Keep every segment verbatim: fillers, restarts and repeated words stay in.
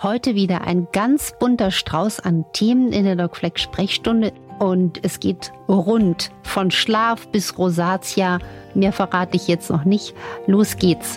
Heute wieder ein ganz bunter Strauß an Themen in der Doc Fleck Sprechstunde und es geht rund von Schlaf bis Rosatia. Mehr verrate ich jetzt noch nicht. Los geht's.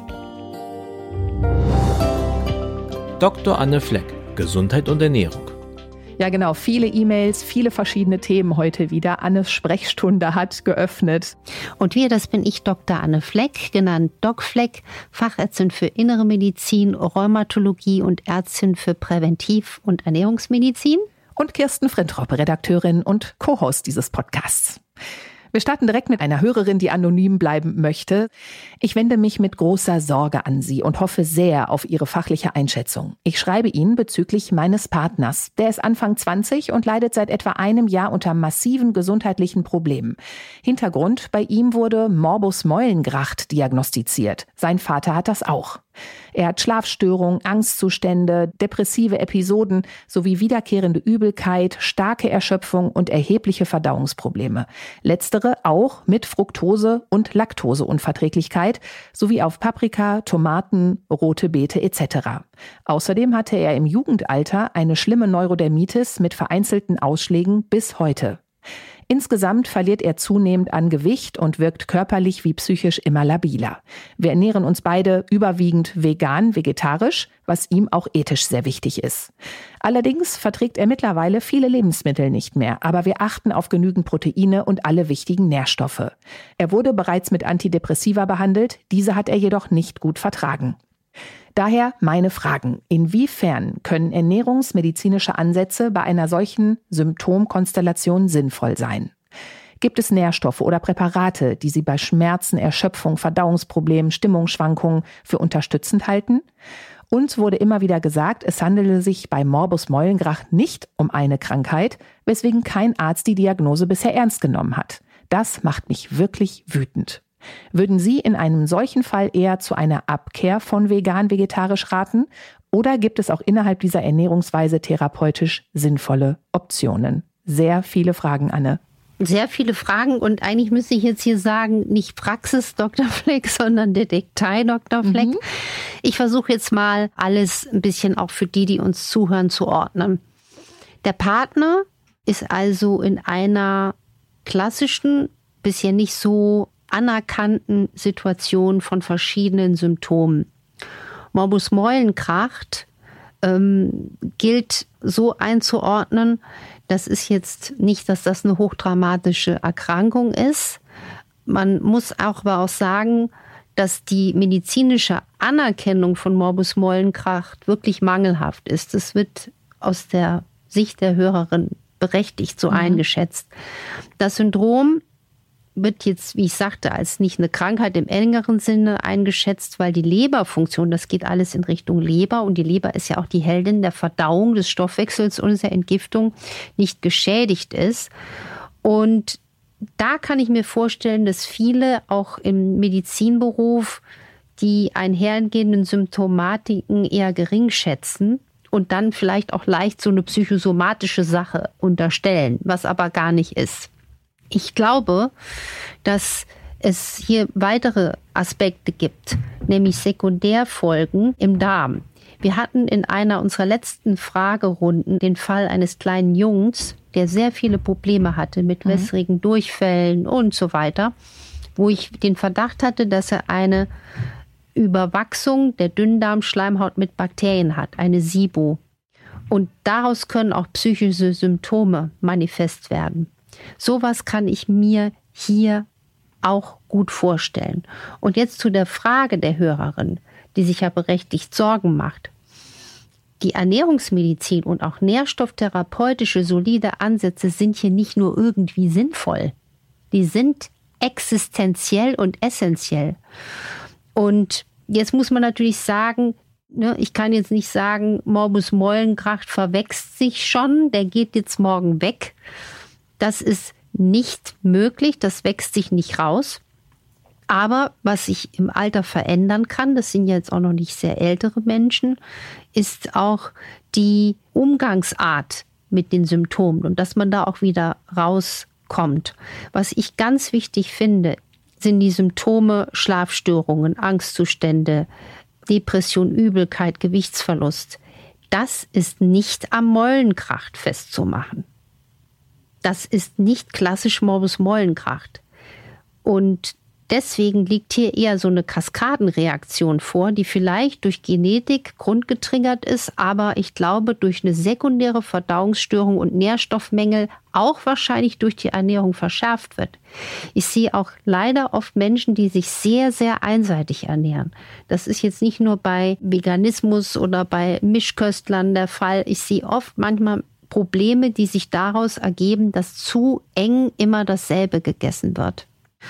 Doktor Anne Fleck, Gesundheit und Ernährung. Ja genau, viele E-Mails, viele verschiedene Themen heute wieder. Annes Sprechstunde hat geöffnet. Und wir, das bin ich, Doktor Anne Fleck, genannt Doc Fleck, Fachärztin für Innere Medizin, Rheumatologie und Ärztin für Präventiv- und Ernährungsmedizin. Und Kirsten Frintrop, Redakteurin und Co-Host dieses Podcasts. Wir starten direkt mit einer Hörerin, die anonym bleiben möchte. Ich wende mich mit großer Sorge an Sie und hoffe sehr auf Ihre fachliche Einschätzung. Ich schreibe Ihnen bezüglich meines Partners. Der ist Anfang zwanzig und leidet seit etwa einem Jahr unter massiven gesundheitlichen Problemen. Hintergrund: Bei ihm wurde Morbus Meulengracht diagnostiziert. Sein Vater hat das auch. Er hat Schlafstörungen, Angstzustände, depressive Episoden sowie wiederkehrende Übelkeit, starke Erschöpfung und erhebliche Verdauungsprobleme. Letztere auch mit Fructose- und Laktoseunverträglichkeit sowie auf Paprika, Tomaten, rote Beete et cetera. Außerdem hatte er im Jugendalter eine schlimme Neurodermitis mit vereinzelten Ausschlägen bis heute. Insgesamt verliert er zunehmend an Gewicht und wirkt körperlich wie psychisch immer labiler. Wir ernähren uns beide überwiegend vegan, vegetarisch, was ihm auch ethisch sehr wichtig ist. Allerdings verträgt er mittlerweile viele Lebensmittel nicht mehr, aber wir achten auf genügend Proteine und alle wichtigen Nährstoffe. Er wurde bereits mit Antidepressiva behandelt, diese hat er jedoch nicht gut vertragen. Daher meine Fragen: Inwiefern können ernährungsmedizinische Ansätze bei einer solchen Symptomkonstellation sinnvoll sein? Gibt es Nährstoffe oder Präparate, die Sie bei Schmerzen, Erschöpfung, Verdauungsproblemen, Stimmungsschwankungen für unterstützend halten? Uns wurde immer wieder gesagt, es handele sich bei Morbus Meulengracht nicht um eine Krankheit, weswegen kein Arzt die Diagnose bisher ernst genommen hat. Das macht mich wirklich wütend. Würden Sie in einem solchen Fall eher zu einer Abkehr von vegan-vegetarisch raten? Oder gibt es auch innerhalb dieser Ernährungsweise therapeutisch sinnvolle Optionen? Sehr viele Fragen, Anne. Sehr viele Fragen und eigentlich müsste ich jetzt hier sagen, nicht Praxis-Doktor Fleck, sondern Detektei-Doktor Fleck. Mhm. Ich versuche jetzt mal alles ein bisschen auch für die, die uns zuhören, zu ordnen. Der Partner ist also in einer klassischen, bisher nicht so anerkannten Situation von verschiedenen Symptomen. Morbus Meulengracht ähm, gilt so einzuordnen, das ist jetzt nicht, dass das eine hochdramatische Erkrankung ist. Man muss auch aber auch sagen, dass die medizinische Anerkennung von Morbus Meulengracht wirklich mangelhaft ist. Das wird aus der Sicht der Hörerin berechtigt so mhm. eingeschätzt. Das Syndrom wird jetzt, wie ich sagte, als nicht eine Krankheit im engeren Sinne eingeschätzt, weil die Leberfunktion, das geht alles in Richtung Leber und die Leber ist ja auch die Heldin der Verdauung, des Stoffwechsels und der Entgiftung, nicht geschädigt ist. Und da kann ich mir vorstellen, dass viele auch im Medizinberuf die einhergehenden Symptomatiken eher gering schätzen und dann vielleicht auch leicht so eine psychosomatische Sache unterstellen, was aber gar nicht ist. Ich glaube, dass es hier weitere Aspekte gibt, nämlich Sekundärfolgen im Darm. Wir hatten in einer unserer letzten Fragerunden den Fall eines kleinen Jungs, der sehr viele Probleme hatte mit mhm. wässrigen Durchfällen und so weiter, wo ich den Verdacht hatte, dass er eine Überwachsung der Dünndarmschleimhaut mit Bakterien hat, eine SIBO. Und daraus können auch psychische Symptome manifest werden. Sowas kann ich mir hier auch gut vorstellen. Und jetzt zu der Frage der Hörerin, die sich ja berechtigt Sorgen macht. Die Ernährungsmedizin und auch nährstofftherapeutische solide Ansätze sind hier nicht nur irgendwie sinnvoll. Die sind existenziell und essentiell. Und jetzt muss man natürlich sagen, ne, ich kann jetzt nicht sagen, Morbus Meulengracht verwächst sich schon, der geht jetzt morgen weg. Das ist nicht möglich, das wächst sich nicht raus. Aber was sich im Alter verändern kann, das sind jetzt auch noch nicht sehr ältere Menschen, ist auch die Umgangsart mit den Symptomen und dass man da auch wieder rauskommt. Was ich ganz wichtig finde, sind die Symptome Schlafstörungen, Angstzustände, Depression, Übelkeit, Gewichtsverlust. das ist nicht am Mollenkracht festzumachen. Das ist nicht klassisch Morbus Mollenkracht. Und deswegen liegt hier eher so eine Kaskadenreaktion vor, die vielleicht durch Genetik grundgetriggert ist, aber ich glaube durch eine sekundäre Verdauungsstörung und Nährstoffmängel auch wahrscheinlich durch die Ernährung verschärft wird. Ich sehe auch leider oft Menschen, die sich sehr, sehr einseitig ernähren. Das ist jetzt nicht nur bei Veganismus oder bei Mischköstlern der Fall. Ich sehe oft manchmal Probleme, die sich daraus ergeben, dass zu eng immer dasselbe gegessen wird.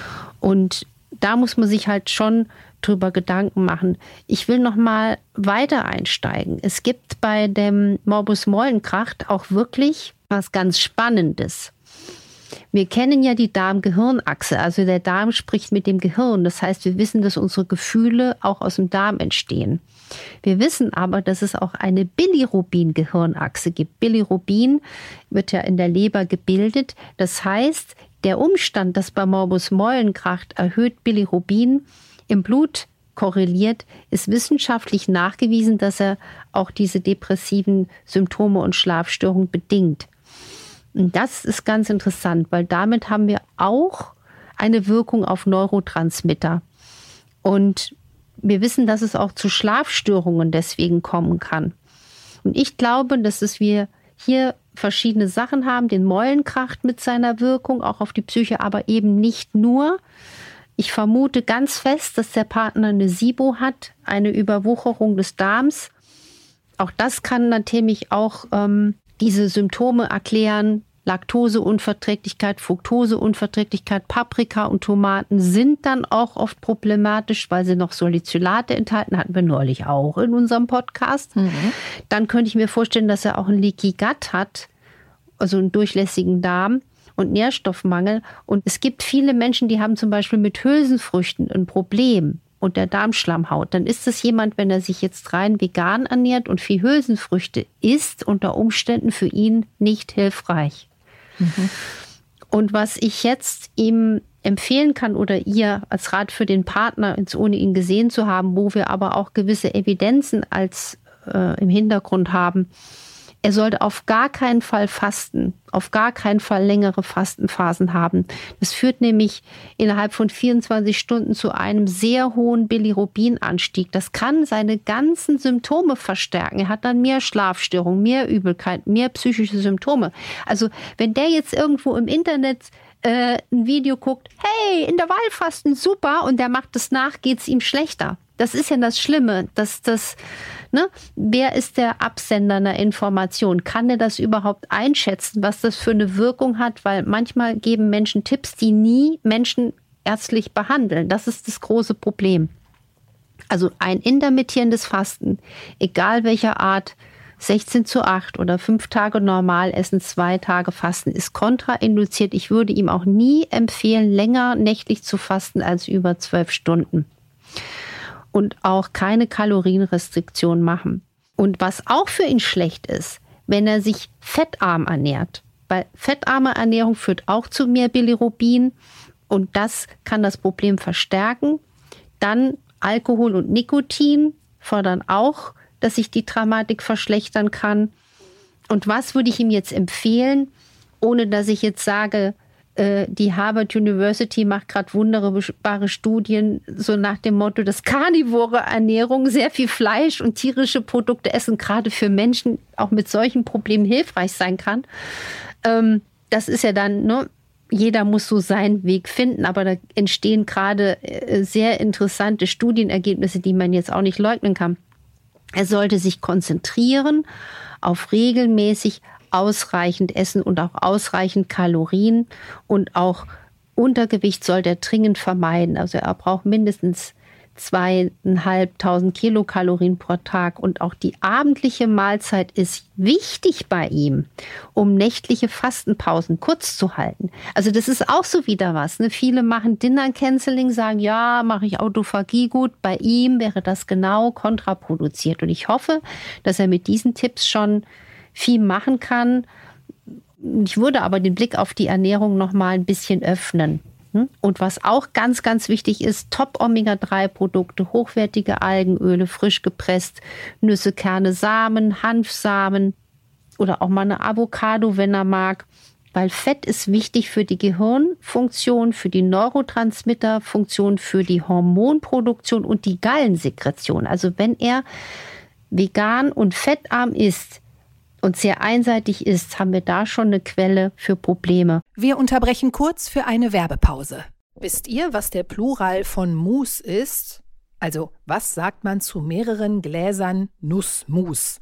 Und da muss man sich halt schon drüber Gedanken machen. Ich will noch mal weiter einsteigen. Es gibt bei dem Morbus Mollenkracht auch wirklich was ganz Spannendes. Wir kennen ja die Darm-Gehirn-Achse, also der Darm spricht mit dem Gehirn. Das heißt, wir wissen, dass unsere Gefühle auch aus dem Darm entstehen. Wir wissen aber, dass es auch eine Bilirubin-Gehirnachse gibt. Bilirubin wird ja in der Leber gebildet. Das heißt, der Umstand, dass bei Morbus Mollenkracht erhöht Bilirubin im Blut korreliert, ist wissenschaftlich nachgewiesen, dass er auch diese depressiven Symptome und Schlafstörungen bedingt. Und das ist ganz interessant, weil damit haben wir auch eine Wirkung auf Neurotransmitter. Und wir wissen, dass es auch zu Schlafstörungen deswegen kommen kann. Und ich glaube, dass es wir hier verschiedene Sachen haben, den Mollenkracht mit seiner Wirkung, auch auf die Psyche, aber eben nicht nur. Ich vermute ganz fest, dass der Partner eine SIBO hat, eine Überwucherung des Darms. Auch das kann natürlich auch ähm, diese Symptome erklären. Laktoseunverträglichkeit, Fructoseunverträglichkeit, Paprika und Tomaten sind dann auch oft problematisch, weil sie noch Salicylate enthalten, hatten wir neulich auch in unserem Podcast. Mhm. Dann könnte ich mir vorstellen, dass er auch einen Leaky Gut hat, also einen durchlässigen Darm und Nährstoffmangel. Und es gibt viele Menschen, die haben zum Beispiel mit Hülsenfrüchten ein Problem und der Darmschlammhaut. Dann ist es jemand, wenn er sich jetzt rein vegan ernährt und viel Hülsenfrüchte isst, unter Umständen für ihn nicht hilfreich. Mhm. Und was ich jetzt ihm empfehlen kann oder ihr als Rat für den Partner, ohne ihn gesehen zu haben, wo wir aber auch gewisse Evidenzen als äh, im Hintergrund haben, er sollte auf gar keinen Fall fasten, auf gar keinen Fall längere Fastenphasen haben. Das führt nämlich innerhalb von vierundzwanzig Stunden zu einem sehr hohen Bilirubinanstieg. Das kann seine ganzen Symptome verstärken. Er hat dann mehr Schlafstörungen, mehr Übelkeit, mehr psychische Symptome. Also wenn der jetzt irgendwo im Internet äh, ein Video guckt, hey, Intervallfasten, super, und der macht es nach, geht es ihm schlechter. Das ist ja das Schlimme, dass das, ne, wer ist der Absender einer Information? Kann er das überhaupt einschätzen, was das für eine Wirkung hat? Weil manchmal geben Menschen Tipps, die nie Menschen ärztlich behandeln. Das ist das große Problem. Also ein intermittierendes Fasten, egal welcher Art, sechzehn zu acht oder fünf Tage normal essen, zwei Tage fasten, ist kontrainduziert. Ich würde ihm auch nie empfehlen, länger nächtlich zu fasten als über zwölf Stunden. Und auch keine Kalorienrestriktion machen. Und was auch für ihn schlecht ist, wenn er sich fettarm ernährt. Weil fettarme Ernährung führt auch zu mehr Bilirubin und das kann das Problem verstärken. Dann Alkohol und Nikotin fördern auch, dass sich die Dramatik verschlechtern kann. Und was würde ich ihm jetzt empfehlen, ohne dass ich jetzt sage, die Harvard University macht gerade wunderbare Studien, so nach dem Motto, dass karnivore Ernährung, sehr viel Fleisch und tierische Produkte essen, gerade für Menschen auch mit solchen Problemen hilfreich sein kann. Das ist ja dann, ne, jeder muss so seinen Weg finden, aber da entstehen gerade sehr interessante Studienergebnisse, die man jetzt auch nicht leugnen kann. Er sollte sich konzentrieren auf regelmäßig ausreichend essen und auch ausreichend Kalorien und auch Untergewicht sollte er dringend vermeiden. Also er braucht mindestens zweieinhalbtausend Kilokalorien pro Tag und auch die abendliche Mahlzeit ist wichtig bei ihm, um nächtliche Fastenpausen kurz zu halten. Also das ist auch so wieder was. Ne? Viele machen Dinner Canceling, sagen, ja, mache ich Autophagie gut. Bei ihm wäre das genau kontraproduziert und ich hoffe, dass er mit diesen Tipps schon viel machen kann. Ich würde aber den Blick auf die Ernährung noch mal ein bisschen öffnen. Und was auch ganz, ganz wichtig ist, Top Omega drei Produkte, hochwertige Algenöle, frisch gepresst, Nüsse, Kerne, Samen, Hanfsamen oder auch mal eine Avocado, wenn er mag. Weil Fett ist wichtig für die Gehirnfunktion, für die Neurotransmitterfunktion, für die Hormonproduktion und die Gallensekretion. Also wenn er vegan und fettarm ist und sehr einseitig ist, haben wir da schon eine Quelle für Probleme. Wir unterbrechen kurz für eine Werbepause. Wisst ihr, was der Plural von Mousse ist? Also, was sagt man zu mehreren Gläsern Nussmus?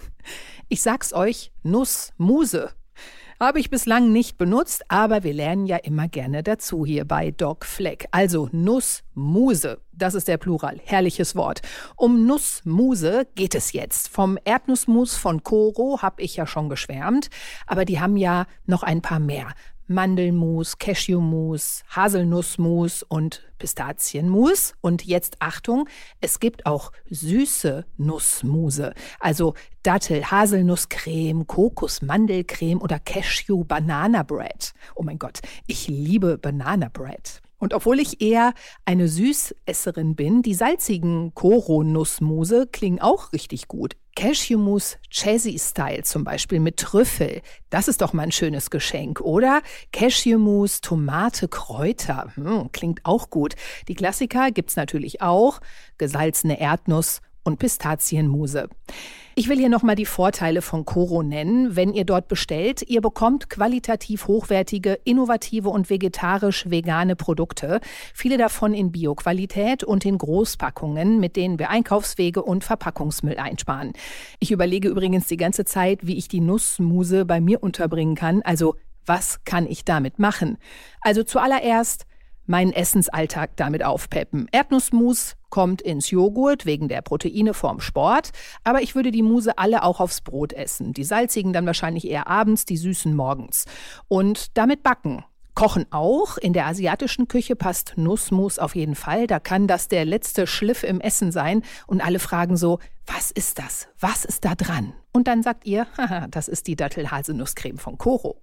Ich sag's euch, Nussmuse. Habe ich bislang nicht benutzt, aber wir lernen ja immer gerne dazu hier bei Doc Fleck. Also Nussmuse, das ist der Plural, herrliches Wort. Um Nussmuse geht es jetzt. Vom Erdnussmus von Coro habe ich ja schon geschwärmt, aber die haben ja noch ein paar mehr. Mandelmus, Cashewmus, Haselnussmus und Pistazienmus. Und jetzt Achtung, es gibt auch süße Nussmuse. Also Dattel, Haselnusscreme, Kokos-Mandelcreme oder Cashew-Banana-Bread. Oh mein Gott, ich liebe Banana-Bread. Und obwohl ich eher eine Süßesserin bin, die salzigen Coro-Nussmuse klingen auch richtig gut. Cashewmus Chessy-Style zum Beispiel mit Trüffel. Das ist doch mal ein schönes Geschenk, oder? Cashewmus Tomate Kräuter. Hm, klingt auch gut. Die Klassiker gibt's natürlich auch. Gesalzene Erdnuss und Pistazienmuse. Ich will hier nochmal die Vorteile von Coro nennen. Wenn ihr dort bestellt, ihr bekommt qualitativ hochwertige, innovative und vegetarisch-vegane Produkte. Viele davon in Bio-Qualität und in Großpackungen, mit denen wir Einkaufswege und Verpackungsmüll einsparen. Ich überlege übrigens die ganze Zeit, wie ich die Nussmuse bei mir unterbringen kann. Also, was kann ich damit machen? Also zuallererst meinen Essensalltag damit aufpeppen. Erdnussmus kommt ins Joghurt wegen der Proteine vorm Sport, aber ich würde die Muse alle auch aufs Brot essen. Die salzigen dann wahrscheinlich eher abends, die süßen morgens. Und damit backen. Kochen auch. In der asiatischen Küche passt Nussmus auf jeden Fall. Da kann das der letzte Schliff im Essen sein und alle fragen so, was ist das? Was ist da dran? Und dann sagt ihr, haha, das ist die Dattel-Haselnusscreme von Coro.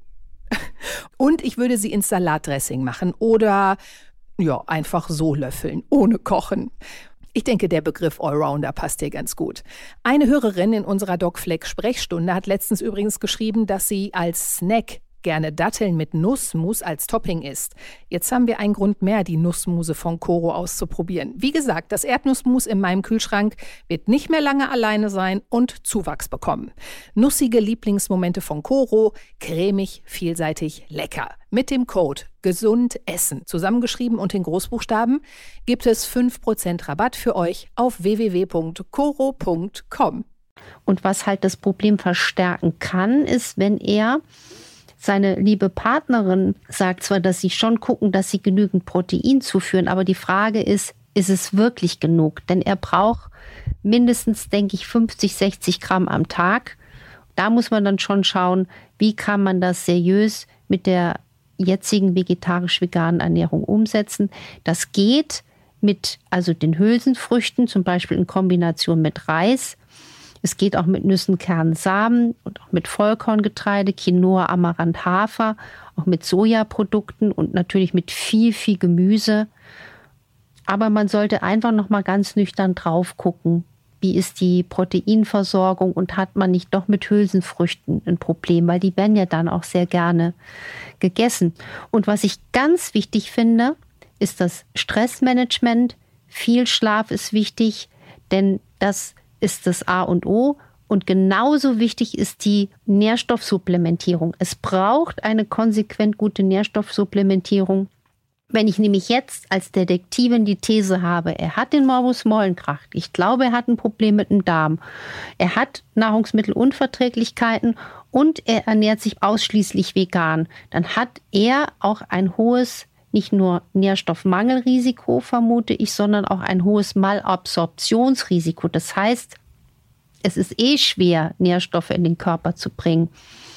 Und ich würde sie ins Salatdressing machen oder ja, einfach so löffeln, ohne kochen. Ich denke, der Begriff Allrounder passt dir ganz gut. Eine Hörerin in unserer Doc Fleck Sprechstunde hat letztens übrigens geschrieben, dass sie als Snack gerne Datteln mit Nussmus als Topping isst. Jetzt haben wir einen Grund mehr, die Nussmuse von Coro auszuprobieren. Wie gesagt, das Erdnussmus in meinem Kühlschrank wird nicht mehr lange alleine sein und Zuwachs bekommen. Nussige Lieblingsmomente von Coro, cremig, vielseitig, lecker. Mit dem Code gesund essen, zusammengeschrieben und in Großbuchstaben, gibt es fünf Prozent Rabatt für euch auf w w w punkt coro punkt com. Und was halt das Problem verstärken kann, ist, wenn er seine liebe Partnerin sagt zwar, dass sie schon gucken, dass sie genügend Protein zuführen, aber die Frage ist, ist es wirklich genug? Denn er braucht mindestens, denke ich, fünfzig, sechzig Gramm am Tag. Da muss man dann schon schauen, wie kann man das seriös mit der jetzigen vegetarisch-veganen Ernährung umsetzen. Das geht mit also den Hülsenfrüchten, zum Beispiel in Kombination mit Reis. Es geht auch mit Nüssen, Kernen, Samen und auch mit Vollkorngetreide, Quinoa, Amaranth, Hafer, auch mit Sojaprodukten und natürlich mit viel, viel Gemüse. Aber man sollte einfach noch mal ganz nüchtern drauf gucken, wie ist die Proteinversorgung und hat man nicht doch mit Hülsenfrüchten ein Problem, weil die werden ja dann auch sehr gerne gegessen. Und was ich ganz wichtig finde, ist das Stressmanagement. Viel Schlaf ist wichtig, denn das ist das A und O. Und genauso wichtig ist die Nährstoffsupplementierung. Es braucht eine konsequent gute Nährstoffsupplementierung. Wenn ich nämlich jetzt als Detektivin die These habe, er hat den Morbus Mollenkracht, ich glaube, er hat ein Problem mit dem Darm, er hat Nahrungsmittelunverträglichkeiten und er ernährt sich ausschließlich vegan, dann hat er auch ein hohes nicht nur Nährstoffmangelrisiko, vermute ich, sondern auch ein hohes Malabsorptionsrisiko. Das heißt, es ist eh schwer, Nährstoffe in den Körper zu bringen.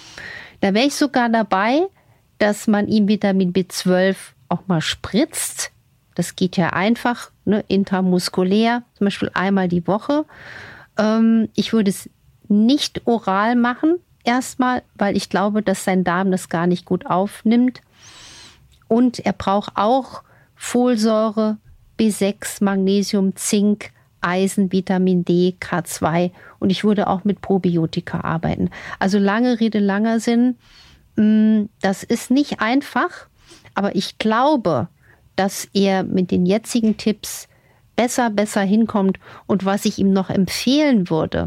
Da wäre ich sogar dabei, dass man ihm Vitamin B zwölf auch mal spritzt. Das geht ja einfach, ne, intramuskulär, zum Beispiel einmal die Woche. Ähm, ich würde es nicht oral machen, erstmal, weil ich glaube, dass sein Darm das gar nicht gut aufnimmt. Und er braucht auch Folsäure, B sechs, Magnesium, Zink, Eisen, Vitamin D, K zwei. Und ich würde auch mit Probiotika arbeiten. Also lange Rede, langer Sinn. Das ist nicht einfach, aber ich glaube, dass er mit den jetzigen Tipps besser, besser hinkommt. Und was ich ihm noch empfehlen würde,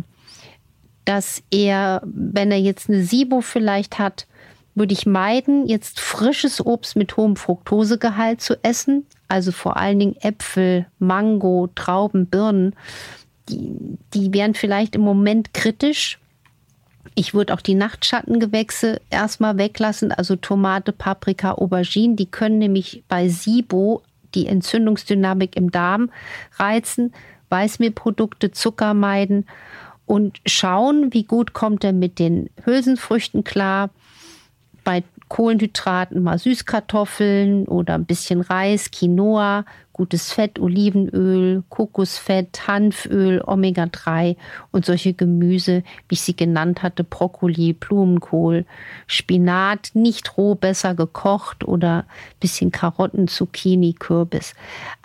dass er, wenn er jetzt eine SIBO vielleicht hat, würde ich meiden, jetzt frisches Obst mit hohem Fructosegehalt zu essen. Also vor allen Dingen Äpfel, Mango, Trauben, Birnen. Die, die wären vielleicht im Moment kritisch. Ich würde auch die Nachtschattengewächse erstmal weglassen, also Tomate, Paprika, Aubergine. Die können nämlich bei SIBO die Entzündungsdynamik im Darm reizen. Weißmehlprodukte, Zucker meiden und schauen, wie gut kommt er mit den Hülsenfrüchten klar. Bei Kohlenhydraten mal Süßkartoffeln oder ein bisschen Reis, Quinoa, gutes Fett, Olivenöl, Kokosfett, Hanföl, Omega drei und solche Gemüse, wie ich sie genannt hatte, Brokkoli, Blumenkohl, Spinat, nicht roh, besser gekocht oder ein bisschen Karotten, Zucchini, Kürbis.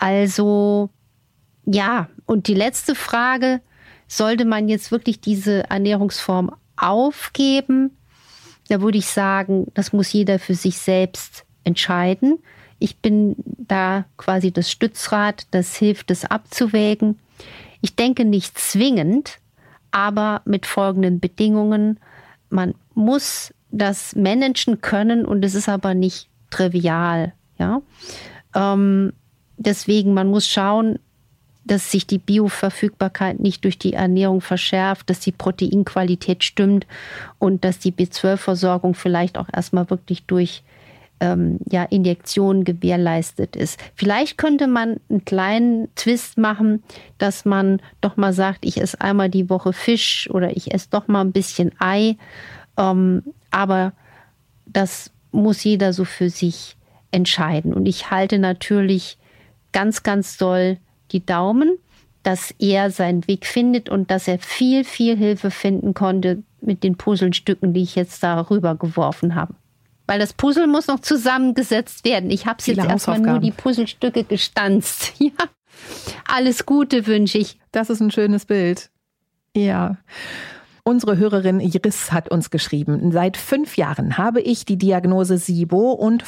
Also ja, und die letzte Frage, sollte man jetzt wirklich diese Ernährungsform aufgeben? Da würde ich sagen, das muss jeder für sich selbst entscheiden. Ich bin da quasi das Stützrad, das hilft, das abzuwägen. Ich denke nicht zwingend, aber mit folgenden Bedingungen. Man muss das managen können und es ist aber nicht trivial. Ja? Ähm, deswegen, man muss schauen, dass sich die Bioverfügbarkeit nicht durch die Ernährung verschärft, dass die Proteinqualität stimmt und dass die B zwölf Versorgung vielleicht auch erstmal wirklich durch ähm, ja, Injektionen gewährleistet ist. Vielleicht könnte man einen kleinen Twist machen, dass man doch mal sagt, ich esse einmal die Woche Fisch oder ich esse doch mal ein bisschen Ei. Ähm, aber das muss jeder so für sich entscheiden. Und ich halte natürlich ganz, ganz doll die Daumen, dass er seinen Weg findet und dass er viel, viel Hilfe finden konnte mit den Puzzlestücken, die ich jetzt da rübergeworfen habe. Weil das Puzzle muss noch zusammengesetzt werden. Ich habe jetzt erstmal nur die Puzzlestücke gestanzt. Ja. Alles Gute wünsche ich. Das ist ein schönes Bild. Ja. Unsere Hörerin Iris hat uns geschrieben, seit fünf Jahren habe ich die Diagnose SIBO und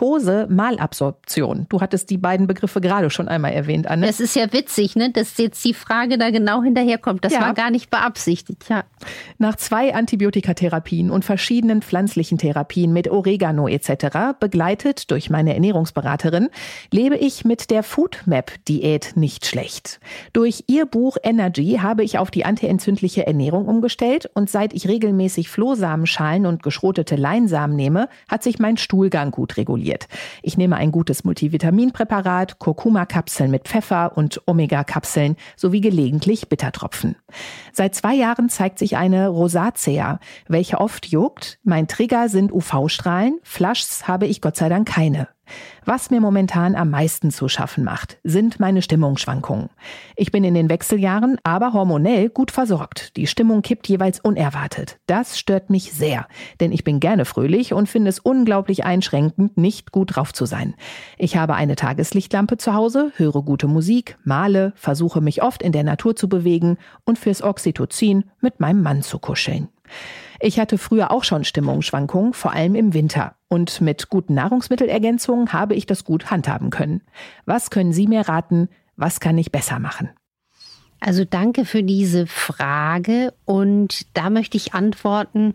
Fructose-Malabsorption. Du hattest die beiden Begriffe gerade schon einmal erwähnt, Anne. Das ist ja witzig, ne, dass jetzt die Frage da genau hinterherkommt. Das ja. war gar nicht beabsichtigt. Ja. Nach zwei Antibiotikatherapien und verschiedenen pflanzlichen Therapien mit Oregano et cetera, begleitet durch meine Ernährungsberaterin, lebe ich mit der FoodMap-Diät nicht schlecht. Durch ihr Buch Energy habe ich auf die antientzündliche Ernährung umgestellt und seit ich regelmäßig Flohsamenschalen und geschrotete Leinsamen nehme, hat sich mein Stuhlgang gut reguliert. Ich nehme ein gutes Multivitaminpräparat, Kurkuma-Kapseln mit Pfeffer und Omega-Kapseln sowie gelegentlich Bittertropfen. Seit zwei Jahren zeigt sich eine Rosacea, welche oft juckt. Mein Trigger sind U V-Strahlen, Flushs habe ich Gott sei Dank keine. Was mir momentan am meisten zu schaffen macht, sind meine Stimmungsschwankungen. Ich bin in den Wechseljahren, aber hormonell gut versorgt. Die Stimmung kippt jeweils unerwartet. Das stört mich sehr, denn ich bin gerne fröhlich und finde es unglaublich einschränkend, nicht gut drauf zu sein. Ich habe eine Tageslichtlampe zu Hause, höre gute Musik, male, versuche mich oft in der Natur zu bewegen und fürs Oxytocin mit meinem Mann zu kuscheln. Ich hatte früher auch schon Stimmungsschwankungen, vor allem im Winter. Und mit guten Nahrungsmittelergänzungen habe ich das gut handhaben können. Was können Sie mir raten? Was kann ich besser machen? Also danke für diese Frage. Und da möchte ich antworten,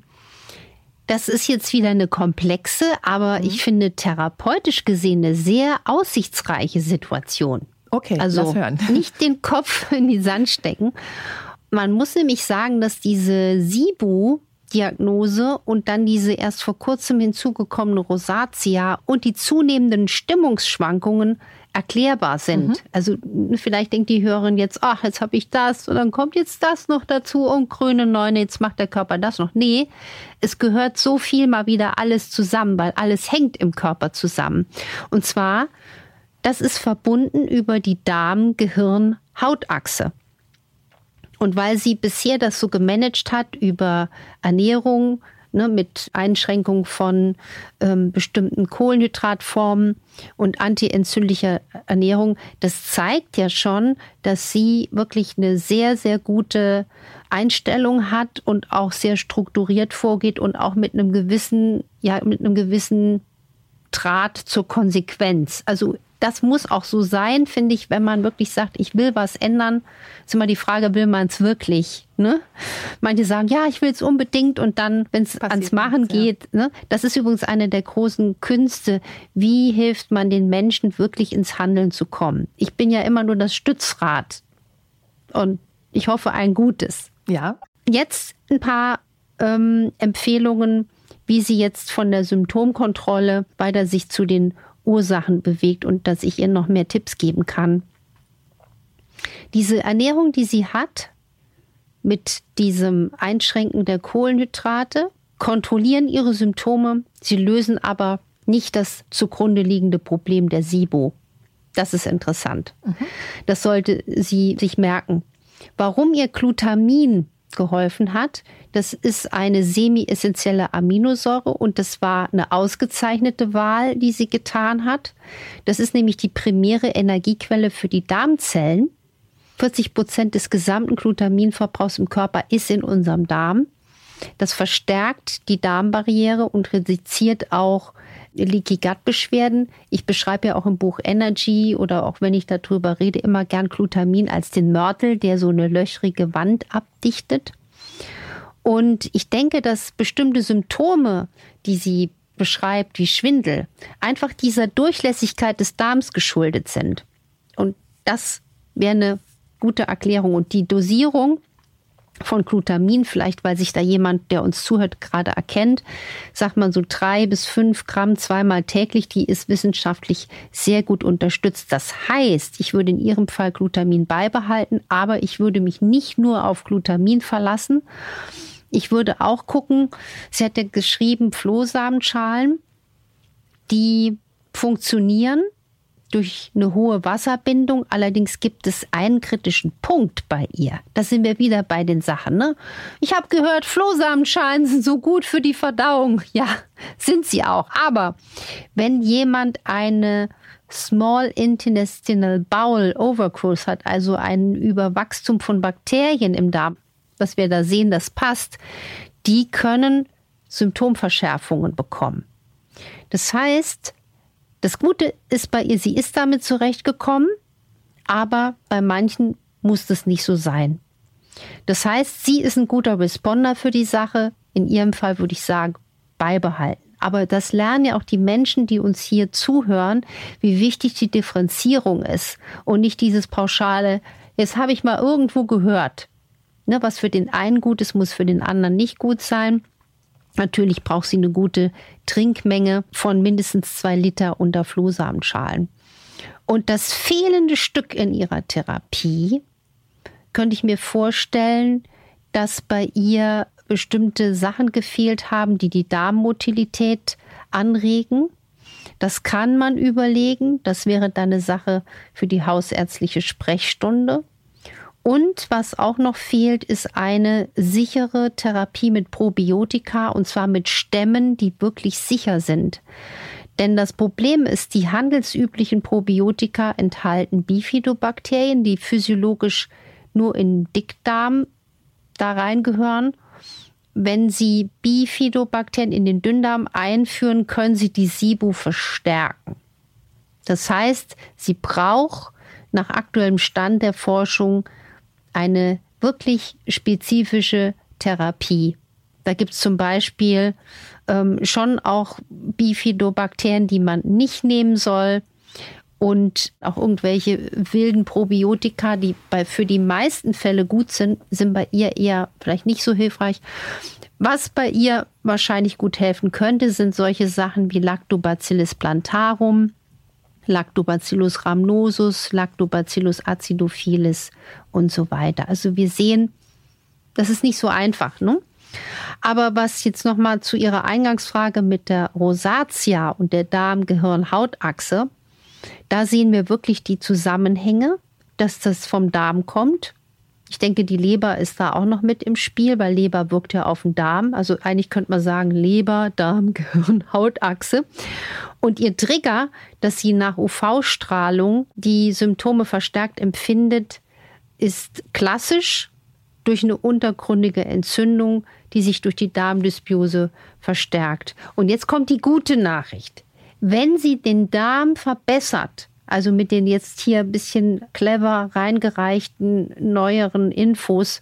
das ist jetzt wieder eine komplexe, aber mhm. ich finde therapeutisch gesehen eine sehr aussichtsreiche Situation. Okay, also lass hören. Nicht den Kopf in die Sand stecken. Man muss nämlich sagen, dass diese SIBO Diagnose und dann diese erst vor kurzem hinzugekommene Rosacea und die zunehmenden Stimmungsschwankungen erklärbar sind. Mhm. Also vielleicht denkt die Hörerin jetzt, ach, jetzt habe ich das und dann kommt jetzt das noch dazu und grüne Neune, jetzt macht der Körper das noch. Nee, es gehört so viel mal wieder alles zusammen, weil alles hängt im Körper zusammen. Und zwar, das ist verbunden über die Darm-Gehirn-Hautachse. Und weil sie bisher das so gemanagt hat über Ernährung, ne, mit Einschränkung von ähm, bestimmten Kohlenhydratformen und antientzündlicher Ernährung, das zeigt ja schon, dass sie wirklich eine sehr, sehr gute Einstellung hat und auch sehr strukturiert vorgeht und auch mit einem gewissen, ja, mit einem gewissen Draht zur Konsequenz. Also das muss auch so sein, finde ich, wenn man wirklich sagt, ich will was ändern. Ist immer die Frage, will man es wirklich? Ne? Manche sagen, ja, ich will es unbedingt und dann, wenn es ans Machen nichts, geht. Ja. Ne? Das ist übrigens eine der großen Künste. Wie hilft man den Menschen wirklich ins Handeln zu kommen? Ich bin ja immer nur das Stützrad und ich hoffe ein gutes. Ja. Jetzt ein paar ähm, Empfehlungen, wie sie jetzt von der Symptomkontrolle weiter sich zu den Ursachen bewegt und dass ich ihr noch mehr Tipps geben kann. Diese Ernährung, die sie hat, mit diesem Einschränken der Kohlenhydrate, kontrollieren ihre Symptome. Sie lösen aber nicht das zugrunde liegende Problem der SIBO. Das ist interessant. Mhm. Das sollte sie sich merken. Warum ihr Glutamin geholfen hat, das ist eine semi-essentielle Aminosäure und das war eine ausgezeichnete Wahl, die sie getan hat. Das ist nämlich die primäre Energiequelle für die Darmzellen. vierzig Prozent des gesamten Glutaminverbrauchs im Körper ist in unserem Darm. Das verstärkt die Darmbarriere und reduziert auch Leaky Gut Beschwerden. Ich beschreibe ja auch im Buch Energy oder auch wenn ich darüber rede, immer gern Glutamin als den Mörtel, der so eine löchrige Wand abdichtet. Und ich denke, dass bestimmte Symptome, die sie beschreibt, wie Schwindel, einfach dieser Durchlässigkeit des Darms geschuldet sind. Und das wäre eine gute Erklärung. Und die Dosierung von Glutamin, vielleicht weil sich da jemand, der uns zuhört, gerade erkennt, sagt man so drei bis fünf Gramm zweimal täglich, die ist wissenschaftlich sehr gut unterstützt. Das heißt, ich würde in ihrem Fall Glutamin beibehalten, aber ich würde mich nicht nur auf Glutamin verlassen. Ich würde auch gucken, sie hat ja geschrieben, Flohsamenschalen, die funktionieren durch eine hohe Wasserbindung. Allerdings gibt es einen kritischen Punkt bei ihr. Da sind wir wieder bei den Sachen. Ne? Ich habe gehört, Flohsamenschalen sind so gut für die Verdauung. Ja, sind sie auch. Aber wenn jemand eine Small Intestinal Bowel Overgrowth hat, also ein Überwachstum von Bakterien im Darm, was wir da sehen, das passt, die können Symptomverschärfungen bekommen. Das heißt, das Gute ist bei ihr, sie ist damit zurechtgekommen, aber bei manchen muss das nicht so sein. Das heißt, sie ist ein guter Responder für die Sache. In ihrem Fall würde ich sagen, beibehalten. Aber das lernen ja auch die Menschen, die uns hier zuhören, wie wichtig die Differenzierung ist und nicht dieses pauschale, jetzt habe ich mal irgendwo gehört. Ne, was für den einen gut ist, muss für den anderen nicht gut sein. Natürlich braucht sie eine gute Trinkmenge von mindestens zwei Liter unter Flohsamenschalen. Und das fehlende Stück in ihrer Therapie könnte ich mir vorstellen, dass bei ihr bestimmte Sachen gefehlt haben, die die Darmmotilität anregen. Das kann man überlegen. Das wäre dann eine Sache für die hausärztliche Sprechstunde. Und was auch noch fehlt, ist eine sichere Therapie mit Probiotika und zwar mit Stämmen, die wirklich sicher sind. Denn das Problem ist, die handelsüblichen Probiotika enthalten Bifidobakterien, die physiologisch nur in den Dickdarm da reingehören. Wenn Sie Bifidobakterien in den Dünndarm einführen, können Sie die SIBO verstärken. Das heißt, sie braucht nach aktuellem Stand der Forschung eine wirklich spezifische Therapie. Da gibt es zum Beispiel ähm, schon auch Bifidobakterien, die man nicht nehmen soll und auch irgendwelche wilden Probiotika, die bei, für die meisten Fälle gut sind, sind bei ihr eher vielleicht nicht so hilfreich. Was bei ihr wahrscheinlich gut helfen könnte, sind solche Sachen wie Lactobacillus plantarum, Lactobacillus rhamnosus, Lactobacillus acidophilus und so weiter. Also wir sehen, das ist nicht so einfach, ne? Aber was jetzt nochmal zu Ihrer Eingangsfrage mit der Rosatia und der Darm-Gehirn-Hautachse, da sehen wir wirklich die Zusammenhänge, dass das vom Darm kommt. Ich denke, die Leber ist da auch noch mit im Spiel, weil Leber wirkt ja auf den Darm. Also eigentlich könnte man sagen Leber, Darm, Gehirn, Hautachse. Und ihr Trigger, dass sie nach U V-Strahlung die Symptome verstärkt empfindet, ist klassisch durch eine untergründige Entzündung, die sich durch die Darmdysbiose verstärkt. Und jetzt kommt die gute Nachricht. Wenn sie den Darm verbessert, also mit den jetzt hier ein bisschen clever reingereichten neueren Infos,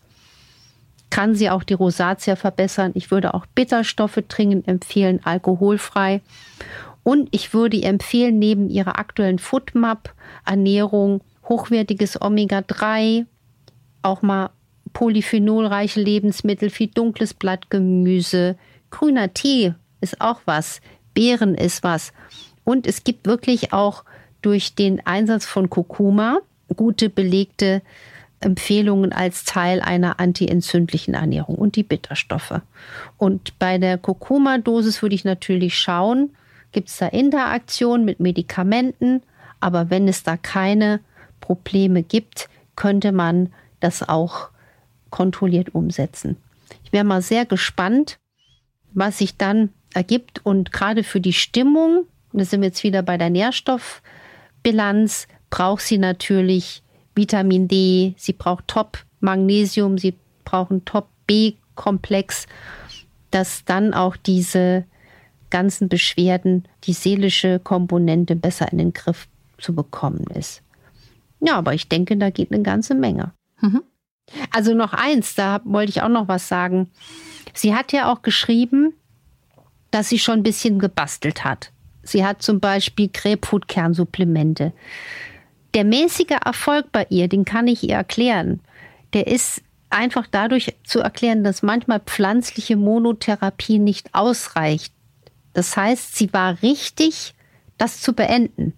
kann sie auch die Rosatia verbessern. Ich würde auch Bitterstoffe dringend empfehlen, alkoholfrei. Und ich würde ihr empfehlen, neben ihrer aktuellen FoodMap-Ernährung hochwertiges Omega drei, auch mal polyphenolreiche Lebensmittel, viel dunkles Blattgemüse, grüner Tee ist auch was, Beeren ist was. Und es gibt wirklich auch durch den Einsatz von Kurkuma gute belegte Empfehlungen als Teil einer antientzündlichen Ernährung und die Bitterstoffe. Und bei der Kurkuma-Dosis würde ich natürlich schauen, gibt es da Interaktion mit Medikamenten, aber wenn es da keine Probleme gibt, könnte man das auch kontrolliert umsetzen. Ich wäre mal sehr gespannt, was sich dann ergibt. Und gerade für die Stimmung, und da sind wir jetzt wieder bei der Nährstoffbilanz, braucht sie natürlich Vitamin D, sie braucht Top-Magnesium, sie brauchen Top-B-Komplex, dass dann auch diese ganzen Beschwerden, die seelische Komponente besser in den Griff zu bekommen ist. Ja, aber ich denke, da geht eine ganze Menge. Mhm. Also noch eins, da wollte ich auch noch was sagen. Sie hat ja auch geschrieben, dass sie schon ein bisschen gebastelt hat. Sie hat zum Beispiel Grapefruit-Kernsupplemente. Der mäßige Erfolg bei ihr, den kann ich ihr erklären, der ist einfach dadurch zu erklären, dass manchmal pflanzliche Monotherapie nicht ausreicht. Das heißt, sie war richtig, das zu beenden.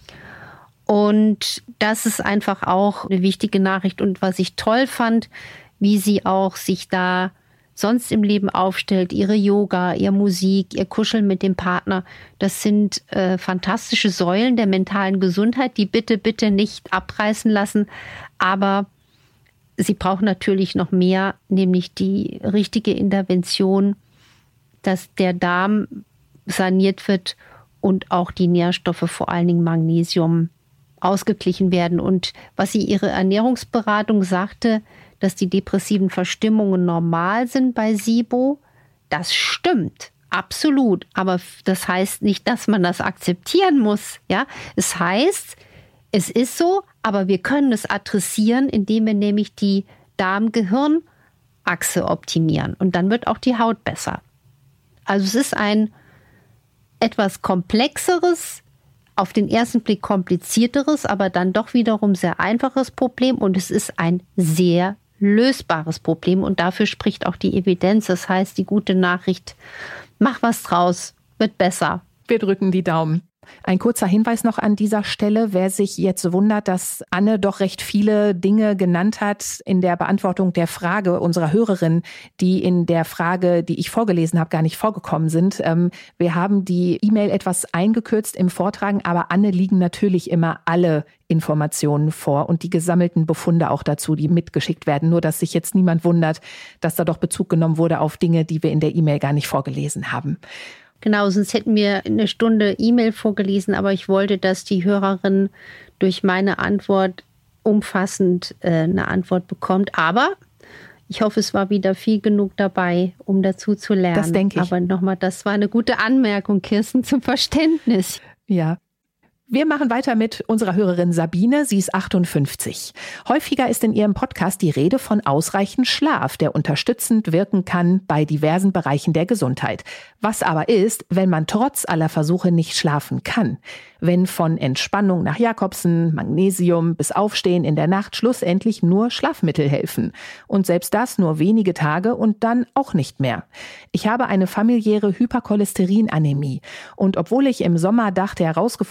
Und das ist einfach auch eine wichtige Nachricht. Und was ich toll fand, wie sie auch sich da sonst im Leben aufstellt, ihre Yoga, ihre Musik, ihr Kuscheln mit dem Partner, das sind äh, fantastische Säulen der mentalen Gesundheit, die bitte, bitte nicht abreißen lassen. Aber sie brauchen natürlich noch mehr, nämlich die richtige Intervention, dass der Darm saniert wird und auch die Nährstoffe, vor allen Dingen Magnesium, ausgeglichen werden. Und was sie ihre Ernährungsberatung sagte, dass die depressiven Verstimmungen normal sind bei SIBO, das stimmt, absolut. Aber das heißt nicht, dass man das akzeptieren muss. Ja, es heißt, es ist so, aber wir können es adressieren, indem wir nämlich die Darm-Gehirn-Achse optimieren. Und dann wird auch die Haut besser. Also es ist ein etwas komplexeres, auf den ersten Blick komplizierteres, aber dann doch wiederum sehr einfaches Problem. Und es ist ein sehr lösbares Problem. Und dafür spricht auch die Evidenz. Das heißt, die gute Nachricht, mach was draus, wird besser. Wir drücken die Daumen. Ein kurzer Hinweis noch an dieser Stelle, wer sich jetzt wundert, dass Anne doch recht viele Dinge genannt hat in der Beantwortung der Frage unserer Hörerin, die in der Frage, die ich vorgelesen habe, gar nicht vorgekommen sind. Wir haben die E-Mail etwas eingekürzt im Vortragen, aber Anne liegen natürlich immer alle Informationen vor und die gesammelten Befunde auch dazu, die mitgeschickt werden. Nur, dass sich jetzt niemand wundert, dass da doch Bezug genommen wurde auf Dinge, die wir in der E-Mail gar nicht vorgelesen haben. Genau, sonst hätten wir eine Stunde E-Mail vorgelesen, aber ich wollte, dass die Hörerin durch meine Antwort umfassend äh, eine Antwort bekommt. Aber ich hoffe, es war wieder viel genug dabei, um dazu zu lernen. Das denke ich. Aber nochmal, das war eine gute Anmerkung, Kirsten, zum Verständnis. Ja. Wir machen weiter mit unserer Hörerin Sabine, sie ist achtundfünfzig. Häufiger ist in ihrem Podcast die Rede von ausreichend Schlaf, der unterstützend wirken kann bei diversen Bereichen der Gesundheit. Was aber ist, wenn man trotz aller Versuche nicht schlafen kann? Wenn von Entspannung nach Jakobsen, Magnesium bis Aufstehen in der Nacht schlussendlich nur Schlafmittel helfen. Und selbst das nur wenige Tage und dann auch nicht mehr. Ich habe eine familiäre Hypercholesterinanämie. Und obwohl ich im Sommer dachte herausgefunden zu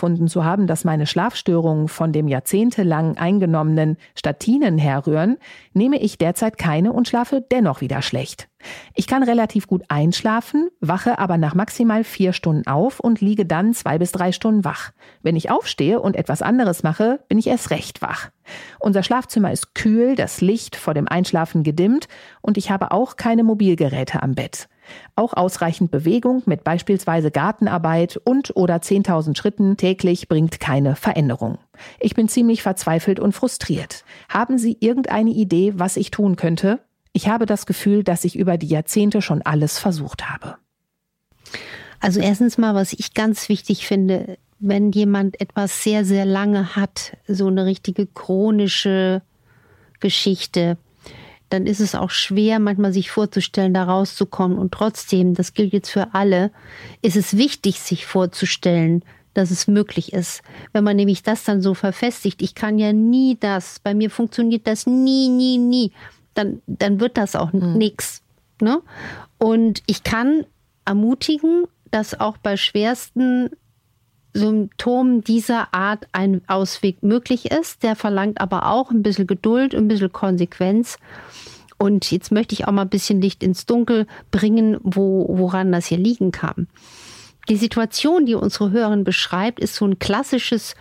zu haben, dass meine Schlafstörungen von dem jahrzehntelang eingenommenen Statinen herrühren, nehme ich derzeit keine und schlafe dennoch wieder schlecht. Ich kann relativ gut einschlafen, wache aber nach maximal vier Stunden auf und liege dann zwei bis drei Stunden wach. Wenn ich aufstehe und etwas anderes mache, bin ich erst recht wach. Unser Schlafzimmer ist kühl, das Licht vor dem Einschlafen gedimmt und ich habe auch keine Mobilgeräte am Bett. Auch ausreichend Bewegung mit beispielsweise Gartenarbeit und oder zehntausend Schritten täglich bringt keine Veränderung. Ich bin ziemlich verzweifelt und frustriert. Haben Sie irgendeine Idee, was ich tun könnte? Ich habe das Gefühl, dass ich über die Jahrzehnte schon alles versucht habe. Also erstens mal, was ich ganz wichtig finde, wenn jemand etwas sehr, sehr lange hat, so eine richtige chronische Geschichte, dann ist es auch schwer, manchmal sich vorzustellen, da rauszukommen. Und trotzdem, das gilt jetzt für alle, ist es wichtig, sich vorzustellen, dass es möglich ist. Wenn man nämlich das dann so verfestigt, ich kann ja nie das, bei mir funktioniert das nie, nie, nie, dann, dann wird das auch mhm. nichts. Ne? Und ich kann ermutigen, dass auch bei schwersten Symptomen dieser Art ein Ausweg möglich ist. Der verlangt aber auch ein bisschen Geduld, ein bisschen Konsequenz. Und jetzt möchte ich auch mal ein bisschen Licht ins Dunkel bringen, wo, woran das hier liegen kann. Die Situation, die unsere Hörerin beschreibt, ist so ein klassisches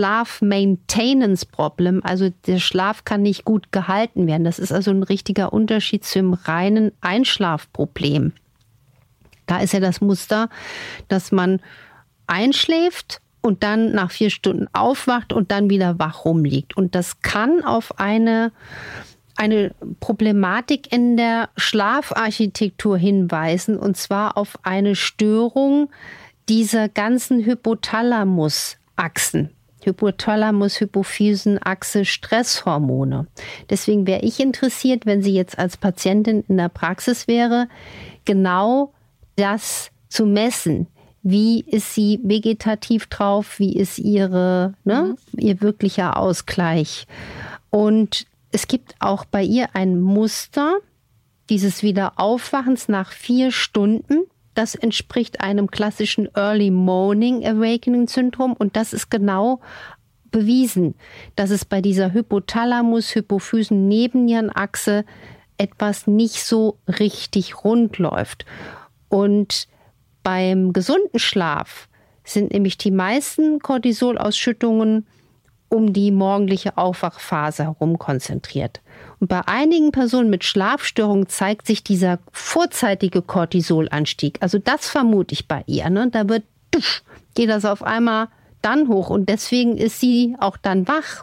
Schlaf-Maintenance-Problem. Also der Schlaf kann nicht gut gehalten werden. Das ist also ein richtiger Unterschied zum reinen Einschlafproblem. Da ist ja das Muster, dass man einschläft und dann nach vier Stunden aufwacht und dann wieder wach rumliegt. Und das kann auf eine, eine Problematik in der Schlafarchitektur hinweisen, und zwar auf eine Störung dieser ganzen Hypothalamus-Achsen. Hypothalamus, Hypophysen-Achse, Stresshormone. Deswegen wäre ich interessiert, wenn sie jetzt als Patientin in der Praxis wäre, genau das zu messen. Wie ist sie vegetativ drauf? Wie ist ihre, ne, mhm. ihr wirklicher Ausgleich? Und es gibt auch bei ihr ein Muster dieses Wiederaufwachens nach vier Stunden. Das entspricht einem klassischen Early Morning Awakening Syndrom. Und das ist genau bewiesen, dass es bei dieser Hypothalamus-Hypophysen-Nebennierenachse etwas nicht so richtig rund läuft. Und beim gesunden Schlaf sind nämlich die meisten Cortisolausschüttungen um die morgendliche Aufwachphase herum konzentriert. Und bei einigen Personen mit Schlafstörungen zeigt sich dieser vorzeitige Cortisolanstieg. Also das vermute ich bei ihr. Ne? Da wird, tuff, geht das auf einmal dann hoch und deswegen ist sie auch dann wach.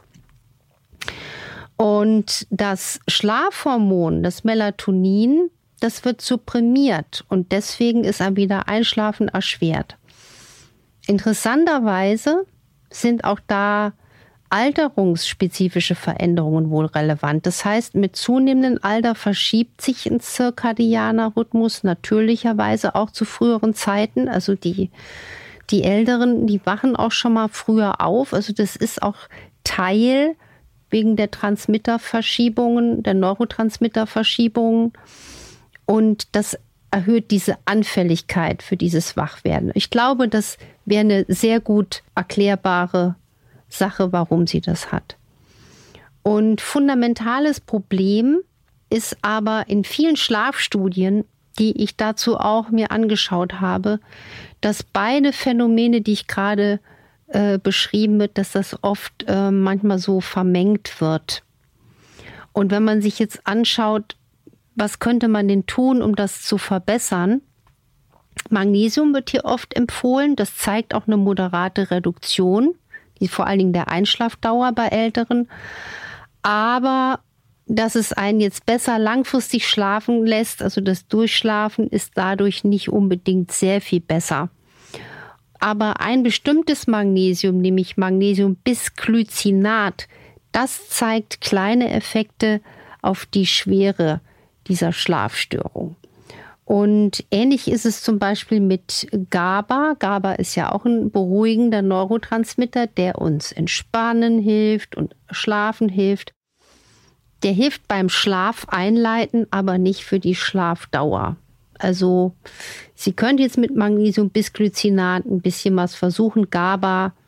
Und das Schlafhormon, das Melatonin, das wird supprimiert und deswegen ist ein Wiedereinschlafen erschwert. Interessanterweise sind auch da alterungsspezifische Veränderungen wohl relevant. Das heißt, mit zunehmendem Alter verschiebt sich ein zirkadianer Rhythmus natürlicherweise auch zu früheren Zeiten. Also die, die Älteren, die wachen auch schon mal früher auf. Also das ist auch Teil wegen der Transmitterverschiebungen, der Neurotransmitterverschiebungen. Und das erhöht diese Anfälligkeit für dieses Wachwerden. Ich glaube, das wäre eine sehr gut erklärbare Sache, warum sie das hat. Und fundamentales Problem ist aber in vielen Schlafstudien, die ich dazu auch mir angeschaut habe, dass beide Phänomene, die ich gerade äh, beschrieben wird, dass das oft äh, manchmal so vermengt wird. Und wenn man sich jetzt anschaut, was könnte man denn tun, um das zu verbessern? Magnesium wird hier oft empfohlen. Das zeigt auch eine moderate Reduktion, die vor allen Dingen der Einschlafdauer bei Älteren. Aber dass es einen jetzt besser langfristig schlafen lässt, also das Durchschlafen, ist dadurch nicht unbedingt sehr viel besser. Aber ein bestimmtes Magnesium, nämlich Magnesium-Bisglycinat, das zeigt kleine Effekte auf die Schwere dieser Schlafstörung. Und ähnlich ist es zum Beispiel mit GABA. GABA ist ja auch ein beruhigender Neurotransmitter, der uns entspannen hilft und schlafen hilft. Der hilft beim Schlaf einleiten, aber nicht für die Schlafdauer. Also Sie können jetzt mit Magnesium-Bisglycinat ein bisschen was versuchen. GABA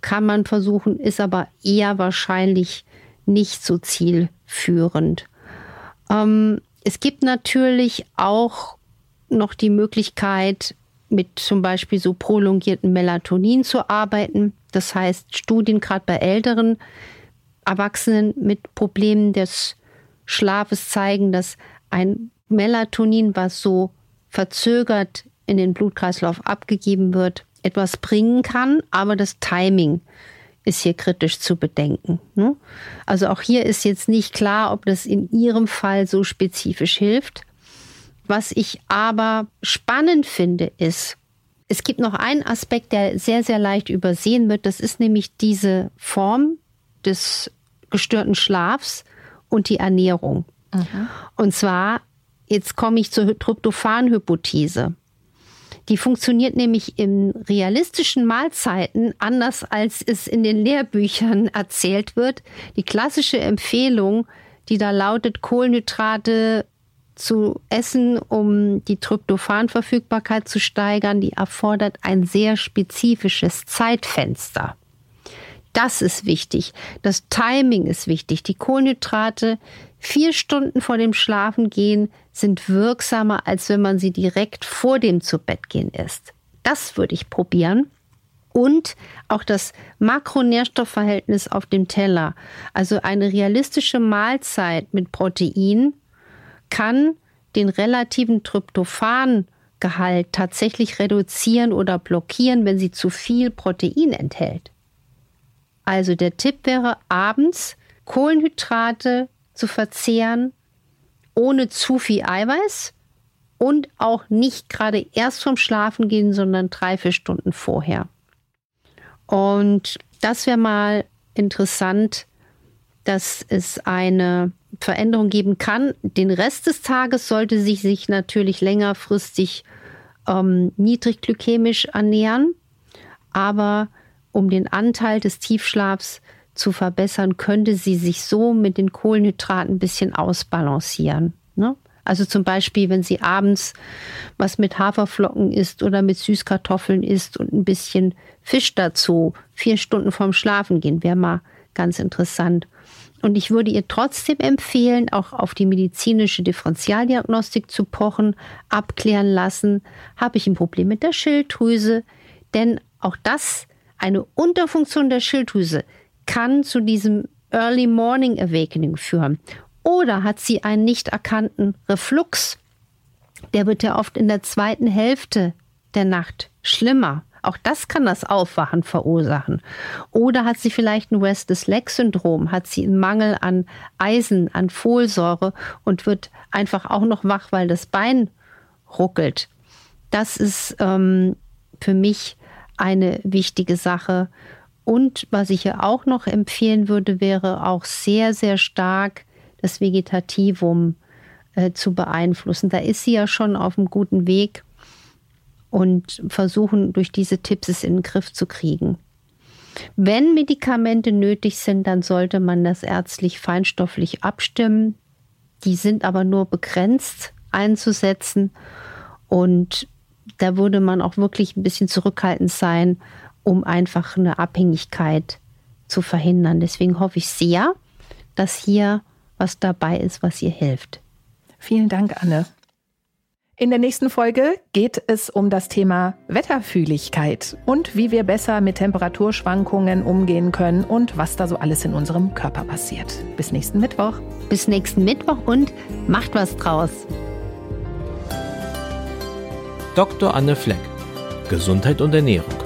kann man versuchen, ist aber eher wahrscheinlich nicht so zielführend. Ähm, es gibt natürlich auch noch die Möglichkeit, mit zum Beispiel so prolongierten Melatonin zu arbeiten. Das heißt, Studien gerade bei älteren Erwachsenen mit Problemen des Schlafes zeigen, dass ein Melatonin, was so verzögert in den Blutkreislauf abgegeben wird, etwas bringen kann, aber das Timing ist hier kritisch zu bedenken. Also auch hier ist jetzt nicht klar, ob das in Ihrem Fall so spezifisch hilft. Was ich aber spannend finde, ist, es gibt noch einen Aspekt, der sehr, sehr leicht übersehen wird. Das ist nämlich diese Form des gestörten Schlafs und die Ernährung. Mhm. Und zwar, jetzt komme ich zur Tryptophan-Hypothese. Die funktioniert nämlich in realistischen Mahlzeiten anders, als es in den Lehrbüchern erzählt wird. Die klassische Empfehlung, die da lautet, Kohlenhydrate zu essen, um die Tryptophan-Verfügbarkeit zu steigern, die erfordert ein sehr spezifisches Zeitfenster. Das ist wichtig. Das Timing ist wichtig. Die Kohlenhydrate vier Stunden vor dem Schlafengehen sind wirksamer, als wenn man sie direkt vor dem Zubettgehen isst. Das würde ich probieren. Und auch das Makronährstoffverhältnis auf dem Teller. Also eine realistische Mahlzeit mit Protein kann den relativen Tryptophangehalt tatsächlich reduzieren oder blockieren, wenn sie zu viel Protein enthält. Also der Tipp wäre, abends Kohlenhydrate zu verzehren, ohne zu viel Eiweiß und auch nicht gerade erst vorm Schlafengehen, sondern drei, vier Stunden vorher. Und das wäre mal interessant, dass es eine Veränderung geben kann. Den Rest des Tages sollte sich, sich natürlich längerfristig ähm, niedrigglykämisch ernähren, aber um den Anteil des Tiefschlafs zu verbessern, könnte sie sich so mit den Kohlenhydraten ein bisschen ausbalancieren. Ne? Also zum Beispiel, wenn sie abends was mit Haferflocken isst oder mit Süßkartoffeln isst und ein bisschen Fisch dazu, vier Stunden vorm Schlafengehen, wäre mal ganz interessant. Und ich würde ihr trotzdem empfehlen, auch auf die medizinische Differentialdiagnostik zu pochen, abklären lassen, habe ich ein Problem mit der Schilddrüse, denn auch das, eine Unterfunktion der Schilddrüse, kann zu diesem Early Morning Awakening führen. Oder hat sie einen nicht erkannten Reflux? Der wird ja oft in der zweiten Hälfte der Nacht schlimmer. Auch das kann das Aufwachen verursachen. Oder hat sie vielleicht ein Restless-Leg-Syndrom? Hat sie einen Mangel an Eisen, an Folsäure und wird einfach auch noch wach, weil das Bein ruckelt? Das ist ähm, für mich eine wichtige Sache. Und was ich ihr auch noch empfehlen würde, wäre auch sehr, sehr stark das Vegetativum äh, zu beeinflussen. Da ist sie ja schon auf einem guten Weg und versuchen durch diese Tipps es in den Griff zu kriegen. Wenn Medikamente nötig sind, dann sollte man das ärztlich feinstofflich abstimmen. Die sind aber nur begrenzt einzusetzen und da würde man auch wirklich ein bisschen zurückhaltend sein, um einfach eine Abhängigkeit zu verhindern. Deswegen hoffe ich sehr, dass hier was dabei ist, was ihr hilft. Vielen Dank, Anne. In der nächsten Folge geht es um das Thema Wetterfühligkeit und wie wir besser mit Temperaturschwankungen umgehen können und was da so alles in unserem Körper passiert. Bis nächsten Mittwoch. Bis nächsten Mittwoch und macht was draus. Doktor Anne Fleck. Gesundheit und Ernährung.